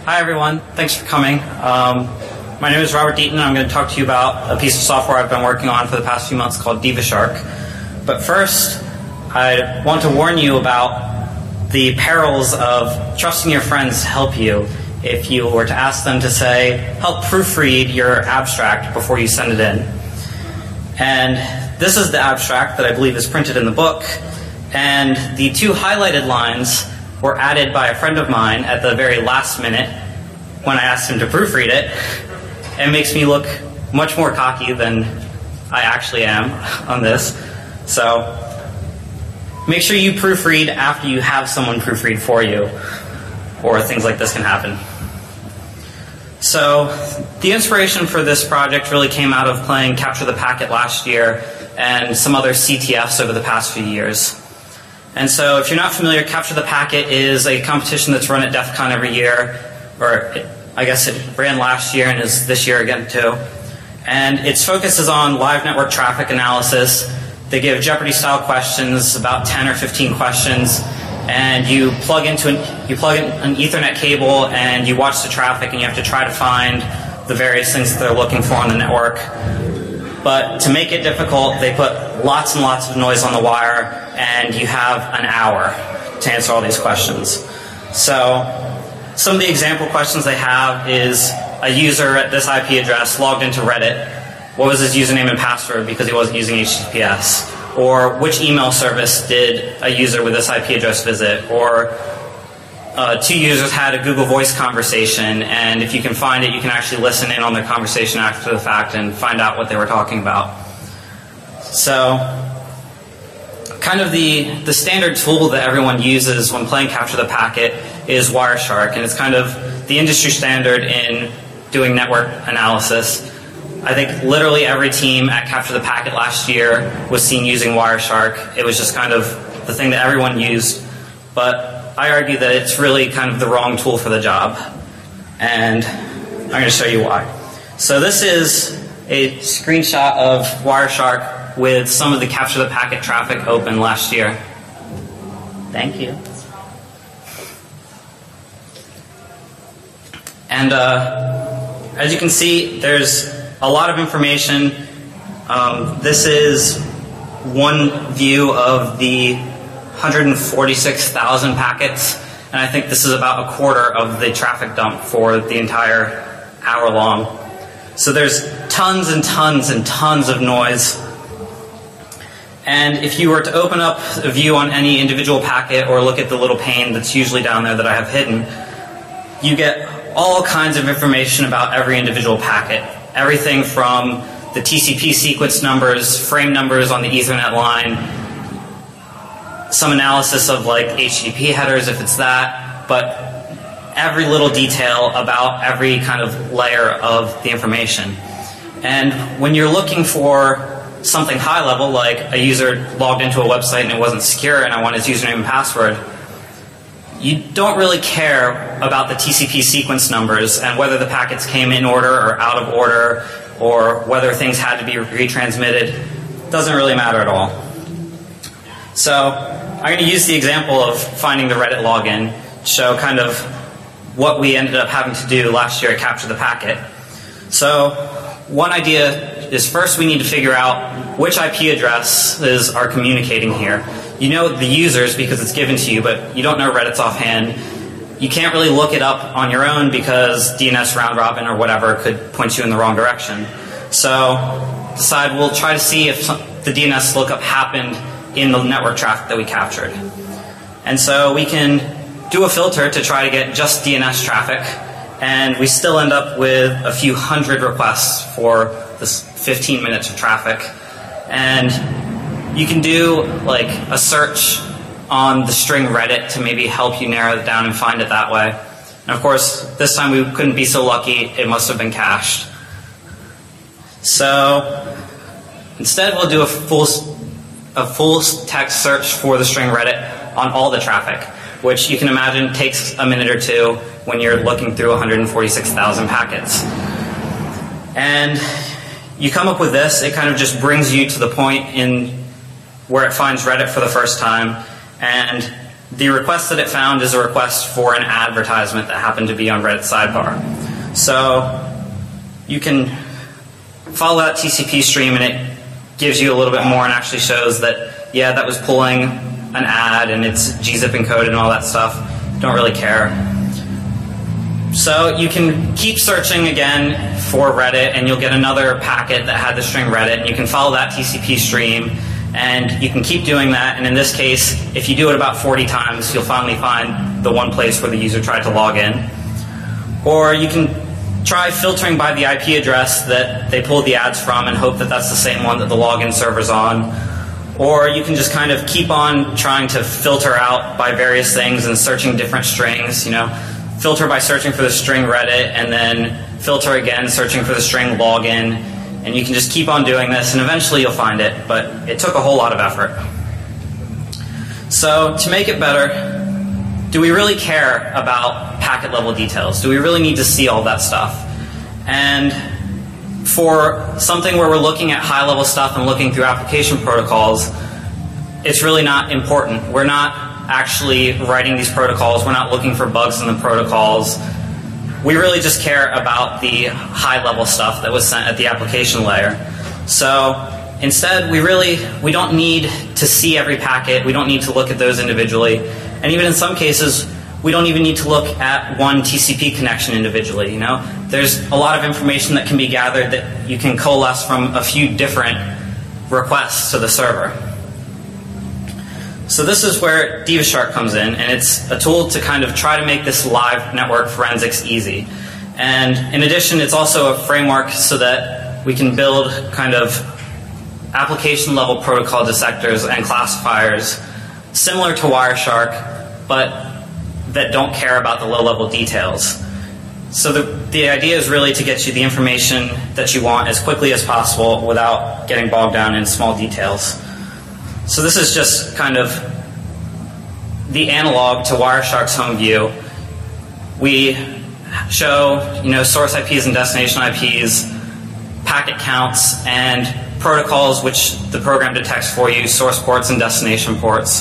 Hi everyone, thanks for coming. My name is Robert Deaton and I'm going to talk to you about a piece of software I've been working on for the past few months called DivaShark. But first, I want to warn you about the perils of trusting your friends to help you if you were to ask them to say, help proofread your abstract before you send it in. And this is the abstract that I believe is printed in the book, and the two highlighted lines were added by a friend of mine at the very last minute when I asked him to proofread it. It makes me look much more cocky than I actually am on this. So make sure you proofread after you have someone proofread for you, or things like this can happen. So the inspiration for this project really came out of playing Capture the Packet last year and some other CTFs over the past few years. And so if you're not familiar, Capture the Packet is a competition that's run at DEF CON every year, or I guess it ran last year and is this year again too. And its focus is on live network traffic analysis. They give Jeopardy-style questions, about 10 or 15 questions, and you plug in an Ethernet cable and you watch the traffic and you have to try to find the various things that they're looking for on the network. But to make it difficult, they put lots and lots of noise on the wire, and you have an hour to answer all these questions. So some of the example questions they have is a user at this IP address logged into Reddit. What was his username and password because he wasn't using HTTPS? Or which email service did a user with this IP address visit? Or two users had a Google Voice conversation, and if you can find it, you can actually listen in on their conversation after the fact and find out what they were talking about. So kind of the standard tool that everyone uses when playing Capture the Packet is Wireshark, and it's kind of the industry standard in doing network analysis. I think literally every team at Capture the Packet last year was seen using Wireshark. It was just kind of the thing that everyone used, but I argue that it's really kind of the wrong tool for the job, and I'm going to show you why. So this is a screenshot of Wireshark with some of the Capture the Packet traffic open last year. Thank you. And as you can see, there's a lot of information. This is one view of the 146,000 packets, and I think this is about a quarter of the traffic dump for the entire hour long. So there's tons and tons and tons of noise. And if you were to open up a view on any individual packet or look at the little pane that's usually down there that I have hidden, you get all kinds of information about every individual packet. Everything from the TCP sequence numbers, frame numbers on the Ethernet line, some analysis of like HTTP headers if it's that, but every little detail about every kind of layer of the information. And when you're looking for something high level, like a user logged into a website and it wasn't secure and I want his username and password, you don't really care about the TCP sequence numbers and whether the packets came in order or out of order or whether things had to be retransmitted. It doesn't really matter at all. So I'm going to use the example of finding the Reddit login to show kind of what we ended up having to do last year at Capture the Packet. So one idea is first we need to figure out which IP addresses are communicating here. You know the users because it's given to you, but you don't know Reddit's offhand. You can't really look it up on your own because DNS round robin or whatever could point you in the wrong direction. So decide we'll try to see if the DNS lookup happened in the network traffic that we captured. And so we can do a filter to try to get just DNS traffic, and we still end up with a few hundred requests for this 15 minutes of traffic. And you can do like a search on the string Reddit to maybe help you narrow it down and find it that way. And of course, this time we couldn't be so lucky, it must have been cached. So instead we'll do a full text search for the string Reddit on all the traffic, which you can imagine takes a minute or two when you're looking through 146,000 packets. And you come up with this, it kind of just brings you to the point in where it finds Reddit for the first time, and the request that it found is a request for an advertisement that happened to be on Reddit sidebar. So you can follow that TCP stream and it gives you a little bit more and actually shows that, yeah, that was pulling an ad and it's gzip encoded and all that stuff. Don't really care. So you can keep searching again for Reddit and you'll get another packet that had the string Reddit, and you can follow that TCP stream and you can keep doing that, and in this case, if you do it about 40 times, you'll finally find the one place where the user tried to log in. Or you can try filtering by the IP address that they pulled the ads from and hope that that's the same one that the login server's on. Or you can just kind of keep on trying to filter out by various things and searching different strings, you know. Filter by searching for the string Reddit, and then filter again searching for the string login. And you can just keep on doing this, and eventually you'll find it, but it took a whole lot of effort. So to make it better, do we really care about packet level details? Do we really need to see all that stuff? And for something where we're looking at high level stuff and looking through application protocols, it's really not important. We're not actually writing these protocols. We're not looking for bugs in the protocols. We really just care about the high-level stuff that was sent at the application layer. So instead, we don't need to see every packet. We don't need to look at those individually. And even in some cases, we don't even need to look at one TCP connection individually. You know, there's a lot of information that can be gathered that you can coalesce from a few different requests to the server. So this is where DivaShark comes in, and it's a tool to kind of try to make this live network forensics easy. And in addition, it's also a framework so that we can build kind of application-level protocol dissectors and classifiers similar to Wireshark, but that don't care about the low-level details. So the idea is really to get you the information that you want as quickly as possible without getting bogged down in small details. So this is just kind of the analog to Wireshark's home view. We show, you know, source IPs and destination IPs, packet counts, and protocols which the program detects for you, source ports and destination ports.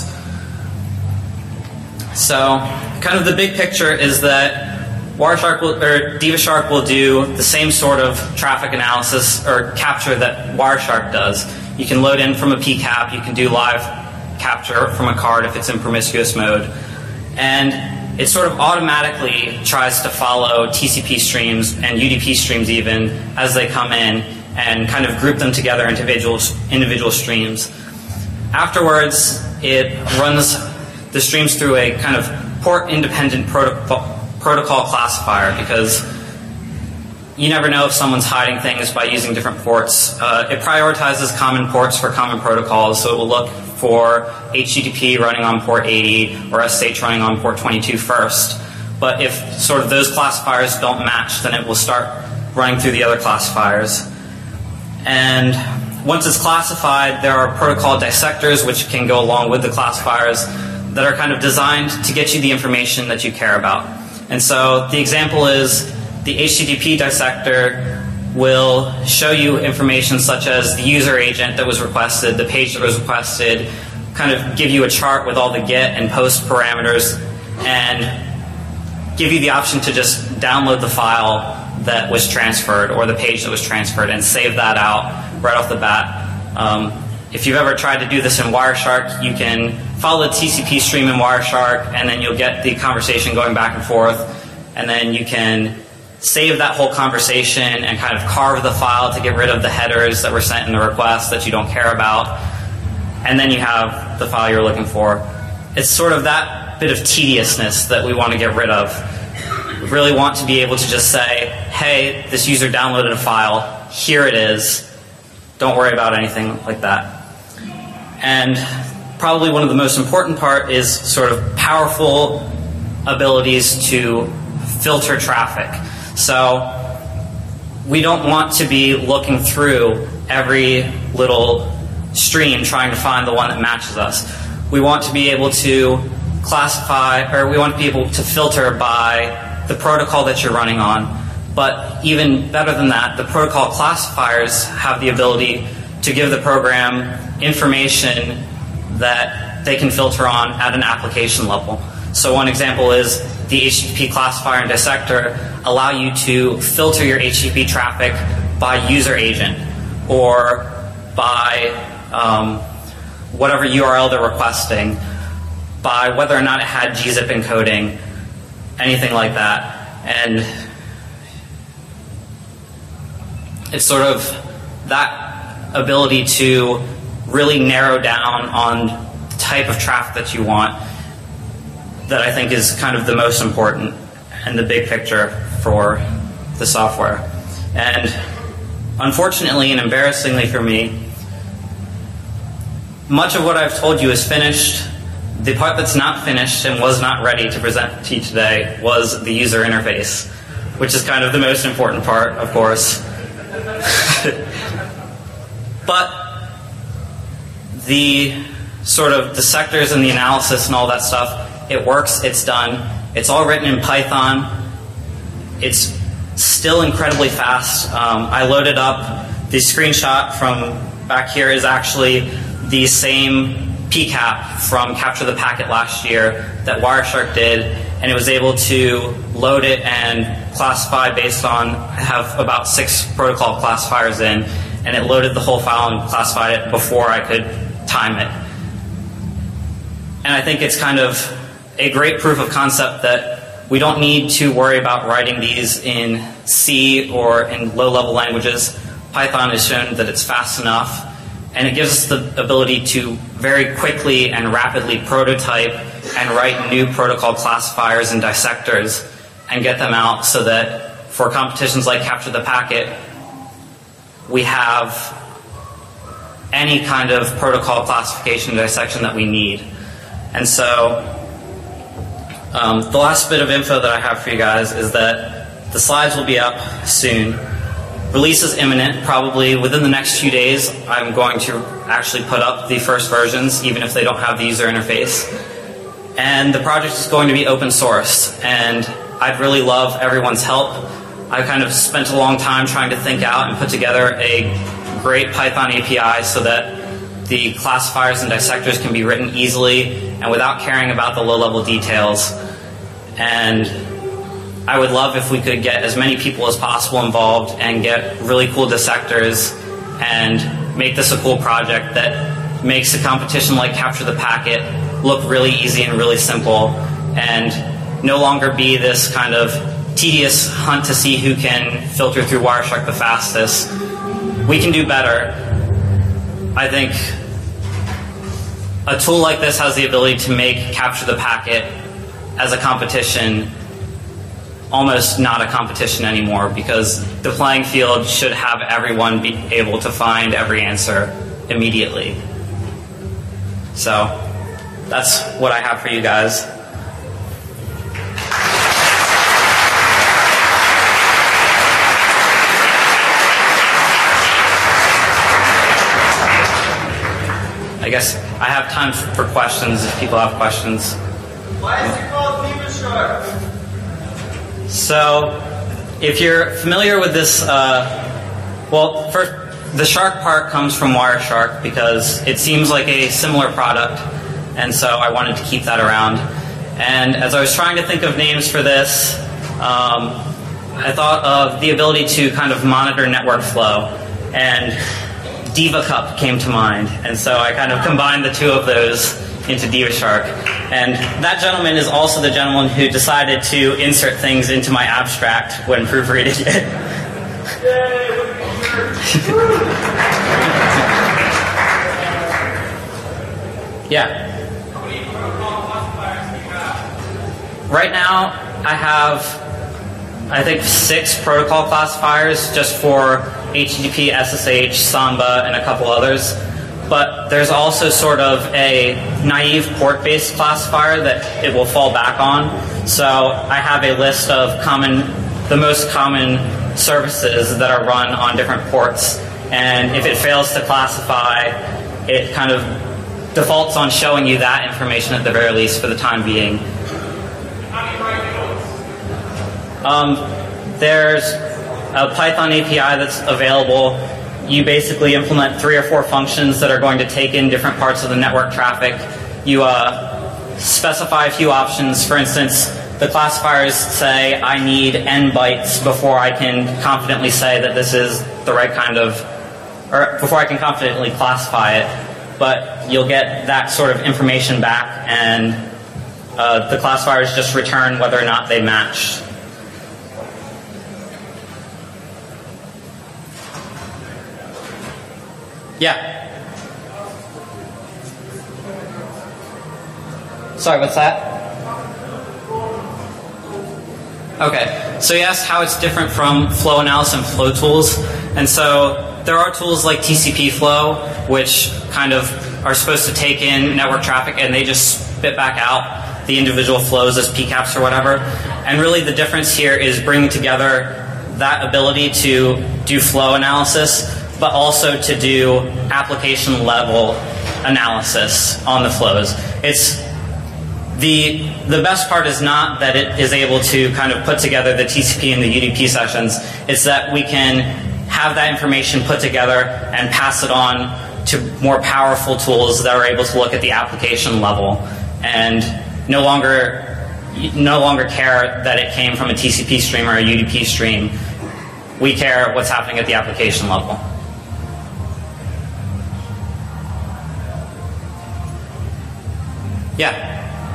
So kind of the big picture is that DivaShark will do the same sort of traffic analysis or capture that Wireshark does. You can load in from a PCAP, you can do live capture from a card if it's in promiscuous mode, and it sort of automatically tries to follow TCP streams and UDP streams even as they come in and kind of group them together into individual streams. Afterwards, it runs the streams through a kind of port-independent protocol classifier, because you never know if someone's hiding things by using different ports. It prioritizes common ports for common protocols, so it will look for HTTP running on port 80 or SSH running on port 22 first. But if sort of those classifiers don't match, then it will start running through the other classifiers. And once it's classified, there are protocol dissectors which can go along with the classifiers that are kind of designed to get you the information that you care about. And so the example is the HTTP dissector will show you information such as the user agent that was requested, the page that was requested, kind of give you a chart with all the get and post parameters, and give you the option to just download the file that was transferred or the page that was transferred and save that out right off the bat. If you've ever tried to do this in Wireshark, you can follow the TCP stream in Wireshark, and then you'll get the conversation going back and forth, and then you can save that whole conversation and kind of carve the file to get rid of the headers that were sent in the request that you don't care about, and then you have the file you're looking for. It's sort of that bit of tediousness that we want to get rid of. We really want to be able to just say, hey, this user downloaded a file, here it is, don't worry about anything like that. And probably one of the most important part is sort of powerful abilities to filter traffic. So we don't want to be looking through every little stream trying to find the one that matches us. We want to be able to classify, or we want to be able to filter by the protocol that you're running on. But even better than that, the protocol classifiers have the ability to give the program information that they can filter on at an application level. So one example is the HTTP classifier and dissector allow you to filter your HTTP traffic by user agent or by whatever URL they're requesting, by whether or not it had gzip encoding, anything like that. And it's sort of that ability to really narrow down on the type of traffic that you want that I think is kind of the most important and the big picture for the software. And unfortunately and embarrassingly for me, much of what I've told you is finished. The part that's not finished and was not ready to present to you today was the user interface, which is kind of the most important part, of course. But the sort of the sectors and the analysis and all that stuff, it works, it's done. It's all written in Python. It's still incredibly fast. I loaded up the screenshot from back here is actually the same PCAP from Capture the Packet last year that Wireshark did, and it was able to load it and classify based on, I have about 6 protocol classifiers in, and it loaded the whole file and classified it before I could time it. And I think it's kind of a great proof of concept that we don't need to worry about writing these in C or in low-level languages. Python has shown that it's fast enough, and it gives us the ability to very quickly and rapidly prototype and write new protocol classifiers and dissectors and get them out so that for competitions like Capture the Packet, we have any kind of protocol classification and dissection that we need. And so the last bit of info that I have for you guys is that the slides will be up soon. Release is imminent. Probably within the next few days, I'm going to actually put up the first versions, even if they don't have the user interface. And the project is going to be open source, and I'd really love everyone's help. I kind of spent a long time trying to think out and put together a great Python API so that the classifiers and dissectors can be written easily and without caring about the low-level details. And I would love if we could get as many people as possible involved and get really cool dissectors and make this a cool project that makes a competition like Capture the Packet look really easy and really simple and no longer be this kind of tedious hunt to see who can filter through Wireshark the fastest. We can do better. I think a tool like this has the ability to make Capture the Packet as a competition almost not a competition anymore, because the playing field should have everyone be able to find every answer immediately. So that's what I have for you guys. I guess I have time for questions if people have questions. Why is it called DivaShark? So, if you're familiar with this, well, first, the shark part comes from Wireshark because it seems like a similar product, and so I wanted to keep that around. And as I was trying to think of names for this, I thought of the ability to kind of monitor network flow, and DivaCup came to mind, and so I kind of combined the two of those into DivaShark. And that gentleman is also the gentleman who decided to insert things into my abstract when proofreading it. Yeah. Right now, I have, I think, 6 protocol classifiers just for HTTP, SSH, Samba, and a couple others. But there's also sort of a naive port-based classifier that it will fall back on. So I have a list of the most common services that are run on different ports. And if it fails to classify, it kind of defaults on showing you that information at the very least for the time being. There's a Python API that's available. You basically implement 3 or 4 functions that are going to take in different parts of the network traffic you specify a few options. For instance, the classifiers say I need n bytes before I can confidently say that this is the right kind of, or before I can confidently classify it. But you'll get that sort of information back, and the classifiers just return whether or not they match. Yeah. Sorry, what's that? Okay, so you asked how it's different from flow analysis and flow tools. And so there are tools like TCP flow, which kind of are supposed to take in network traffic and they just spit back out the individual flows as PCAPs or whatever. And really the difference here is bringing together that ability to do flow analysis, but also to do application level analysis on the flows. It's the best part is not that it is able to kind of put together the TCP and the UDP sessions. It's that we can have that information put together and pass it on to more powerful tools that are able to look at the application level and no longer care that it came from a TCP stream or a UDP stream. We care what's happening at the application level. Yeah.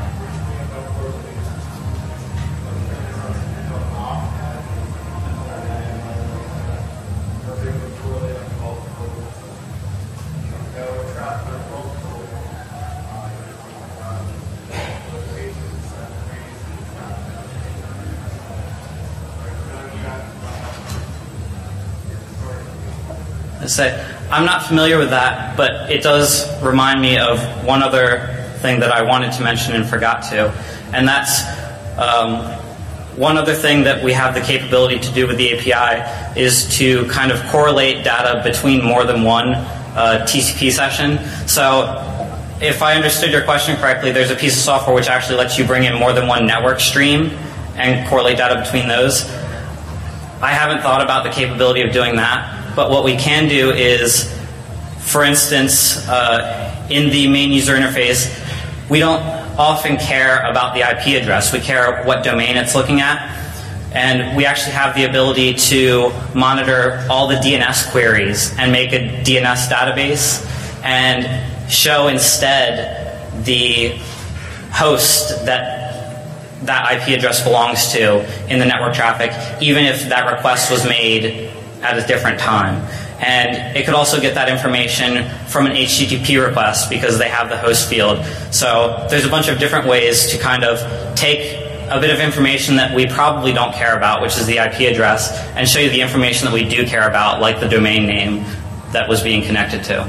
I'm not familiar with that, but it does remind me of one other thing that I wanted to mention and forgot to, and that's one other thing that we have the capability to do with the API is to kind of correlate data between more than one TCP session. So if I understood your question correctly, there's a piece of software which actually lets you bring in more than one network stream and correlate data between those. I haven't thought about the capability of doing that. But what we can do is, for instance, in the main user interface, we don't often care about the IP address. We care what domain it's looking at. And we actually have the ability to monitor all the DNS queries and make a DNS database and show instead the host that IP address belongs to in the network traffic, even if that request was made at a different time. And it could also get that information from an HTTP request because they have the host field. So there's a bunch of different ways to kind of take a bit of information that we probably don't care about, which is the IP address, and show you the information that we do care about, like the domain name that was being connected to.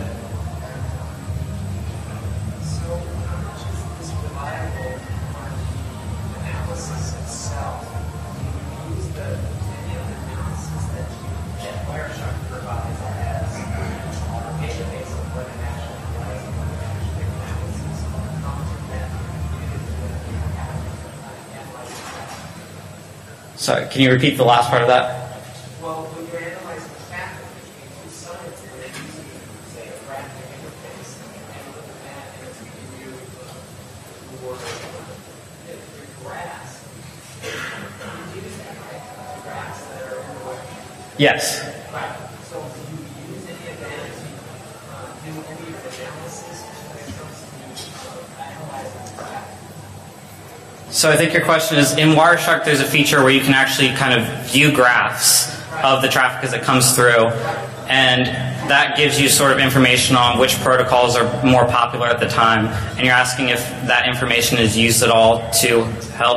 Sorry, can you repeat the last part of that? Well, when you're analyzing traffic between two sites, and then using, say, a graphic interface, and look at that, and it's giving you your graphs. You use that, right? The graphs that are in the web. Yes. Right. So do you use any of that to do any of the analysis when it comes to analyzing the graph? So I think your question is, in Wireshark there's a feature where you can actually kind of view graphs of the traffic as it comes through, and that gives you sort of information on which protocols are more popular at the time, and you're asking if that information is used at all to help.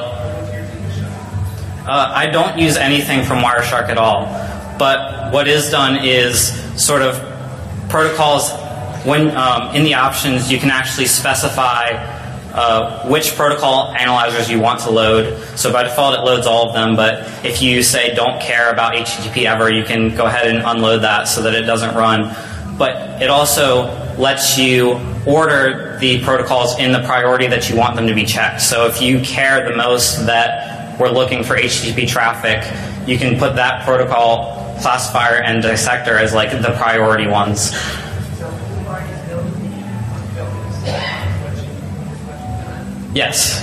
I don't use anything from Wireshark at all, but what is done is sort of protocols, when in the options you can actually specify which protocol analyzers you want to load. So by default it loads all of them, but if you say don't care about HTTP ever, you can go ahead and unload that so that it doesn't run. But it also lets you order the protocols in the priority that you want them to be checked. So if you care the most that we're looking for HTTP traffic, you can put that protocol classifier and dissector as like the priority ones. Yes.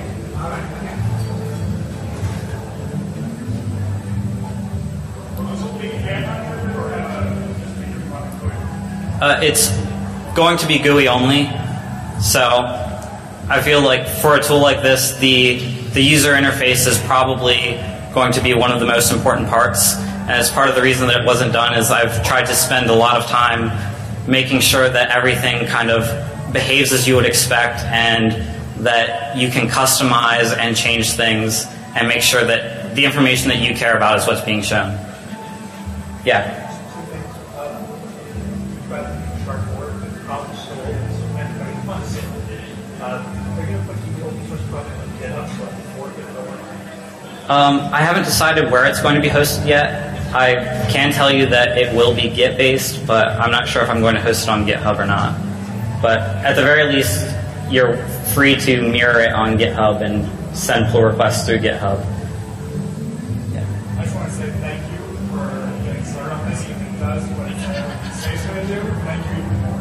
It's going to be GUI only, so I feel like for a tool like this, the user interface is probably going to be one of the most important parts. And as part of the reason that it wasn't done is I've tried to spend a lot of time making sure that everything kind of behaves as you would expect and that you can customize and change things and make sure that the information that you care about is what's being shown. Yeah. I haven't decided where it's going to be hosted yet. I can tell you that it will be Git-based, but I'm not sure if I'm going to host it on GitHub or not. But at the very least, you're free to mirror it on GitHub and send pull requests through GitHub. Yeah. I just want to say thank you for getting started on this. It does what it says it's going to do. Thank you.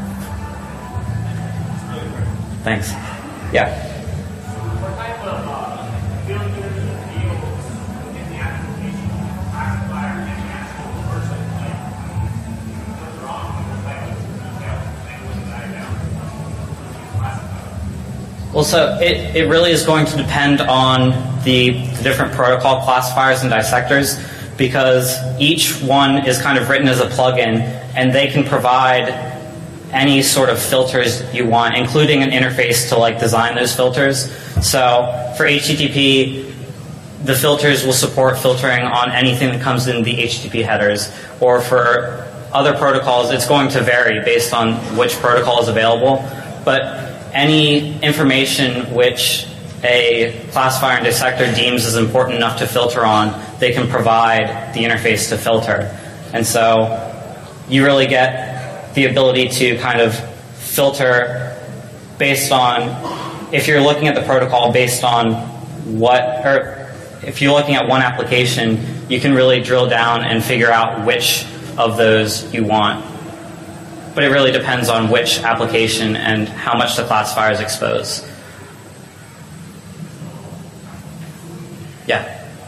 It's really great. Thanks. Yeah. What type of filters or fields in the application classifier and the actual person what's wrong with the type of detail and what's that down classifier? Well, so it really is going to depend on the different protocol classifiers and dissectors, because each one is kind of written as a plugin, and they can provide any sort of filters you want, including an interface to like design those filters. So for HTTP, the filters will support filtering on anything that comes in the HTTP headers. Or for other protocols, it's going to vary based on which protocol is available. But any information which a classifier and dissector deems as important enough to filter on, they can provide the interface to filter. And so you really get the ability to kind of filter based on, if you're looking at the protocol based on what, or if you're looking at one application, you can really drill down and figure out which of those you want. But it really depends on which application and how much the classifier is exposed. Yeah.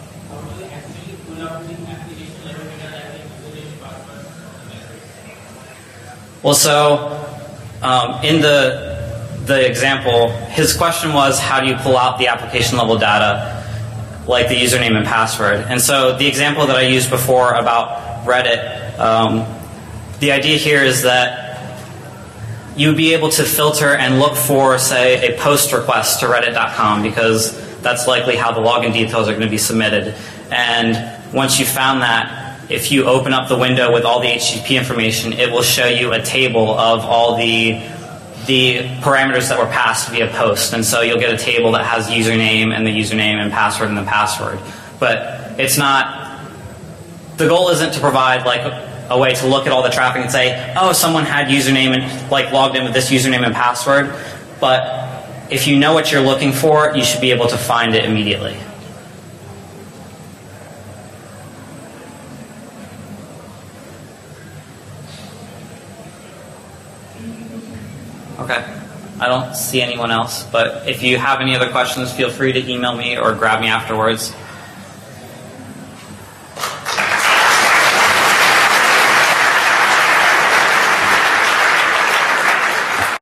Well, so in the example, his question was, how do you pull out the application level data, like the username and password? And so the example that I used before about Reddit, the idea here is that you'd be able to filter and look for, say, a post request to reddit.com, because that's likely how the login details are going to be submitted. And once you found that, if you open up the window with all the HTTP information, it will show you a table of all the parameters that were passed via post. And so you'll get a table that has username and the username and password and the password. But it's not, the goal isn't to provide like a way to look at all the traffic and say, oh, someone had username and like logged in with this username and password. But if you know what you're looking for, you should be able to find it immediately. Okay. I don't see anyone else, but if you have any other questions, feel free to email me or grab me afterwards.